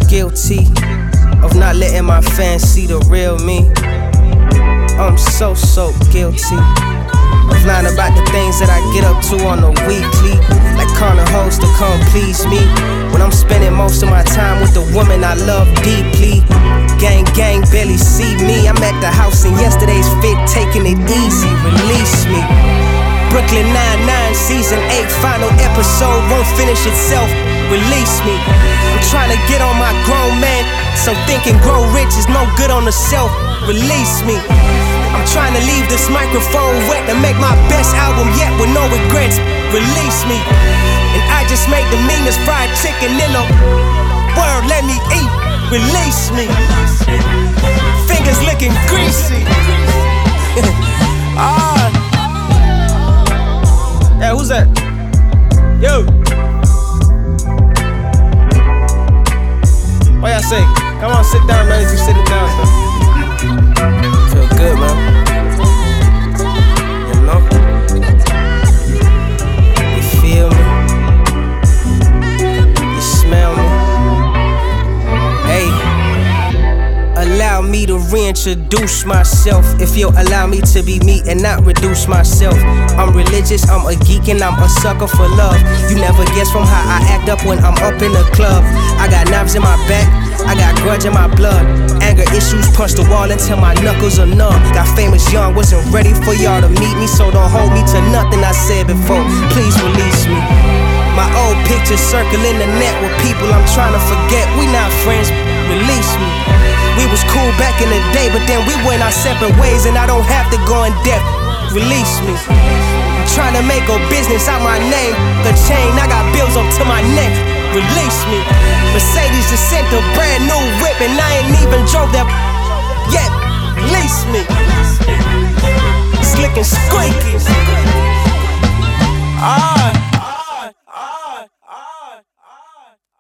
guilty of not letting my fans see the real me. I'm so guilty of lying about the things that I get up to on the weekly, like calling hoes to come please me, when I'm spending most of my time with the woman I love deeply. Gang, barely see me. I'm at the house in yesterday's fit, taking it easy, release me. Brooklyn Nine-Nine, season 8, final episode, won't finish itself, release me. I'm trying to get on my grown man, so thinking grow rich is no good on the shelf, release me. I'm trying to leave this microphone wet to make my best album yet with no regrets, release me. And I just make the meanest fried chicken in the world, let me eat, release me. Fingers looking greasy. Hey, who's that? Yo. What y'all say? Come on, sit down, man. You sitting down, so. Feel good, man. You know? You feel me? You smell me? Hey. Allow me to reintroduce myself. If you'll allow me to be me and not reduce myself. I'm religious, I'm a geek, and I'm a sucker for love. You never guess from how I act up when I'm up in the club. I got knives in my back, I got grudge in my blood. Anger issues punch the wall until my knuckles are numb. Got famous young, wasn't ready for y'all to meet me, so don't hold me to nothing I said before. Please release me. My old pictures circling the net with people I'm trying to forget. We not friends, release me. We was cool back in the day, but then we went our separate ways, and I don't have to go in depth, release me. I'm trying to make a business out my name. The chain, I got bills up to my neck, release me. Mercedes just sent a brand new whip, and I ain't even drove that yet, release me. Slick and squeaky.